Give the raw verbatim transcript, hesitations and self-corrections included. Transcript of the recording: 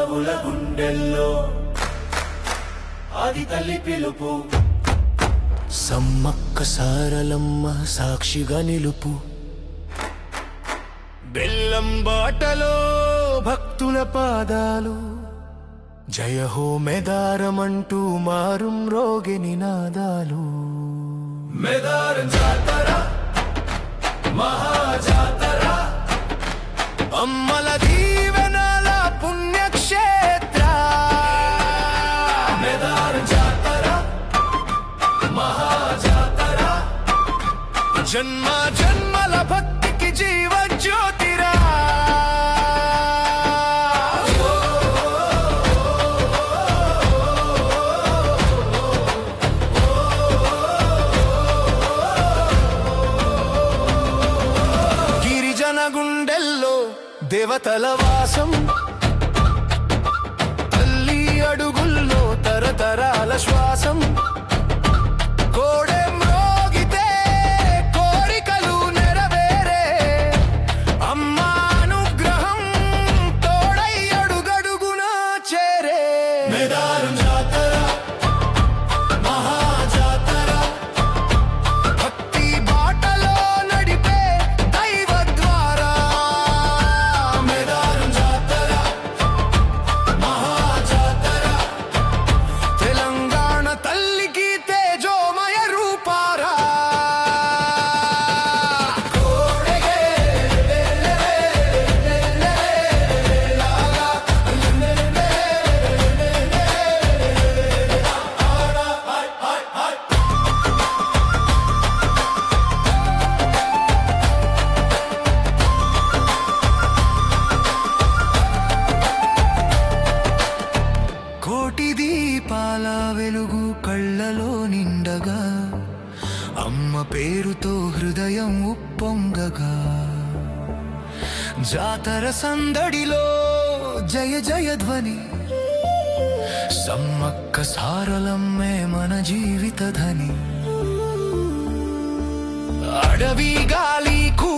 మానవుల గుండెల్లో ఆది తల్లి పిలుపు. సమ్మక్క సారలమ్మ సాక్షిగా నిలుపు. బెల్లం బాటలో భక్తుల పాదాలు, జయ హో మేదారమంటూ మారుం రోగి నినాదాలు. మేదారం జాతర మహాజాతర, అమ్మల దీవెనల పుణ్యక్షేత్ర. మేదారం జాతర మహాజాతర, జన్మ జన్మల భక్తికి జీవజ్యోతిరా. గిరిజన గుండెల్లో దేవతల వాసం, తల్లి అడుగుల్లో తరతరాల శ్వాసం. కోడెం రోగితే కోరికలు నెరవేరే, అమ్మ అనుగ్రహం తోడై అడుగడుగున చేరే. మేదారం జాతర మహాజాతర, భక్తి బాటలో నడిపే దైవ ద్వారా. మేదారం జాతర మహాజాతర, తెలంగాణ తల్లికి తేజోమయ రూపారా. కోటి దీపాల వెలుగు కళ్ళలో నిండగా, అమ్మ పేరుతో హృదయం ఉప్పొంగగా. జాతర సందడిలో జయ జయ ధ్వని, సమ్మక్క సారలమ్మే మన జీవిత ధని. అడవి గాలి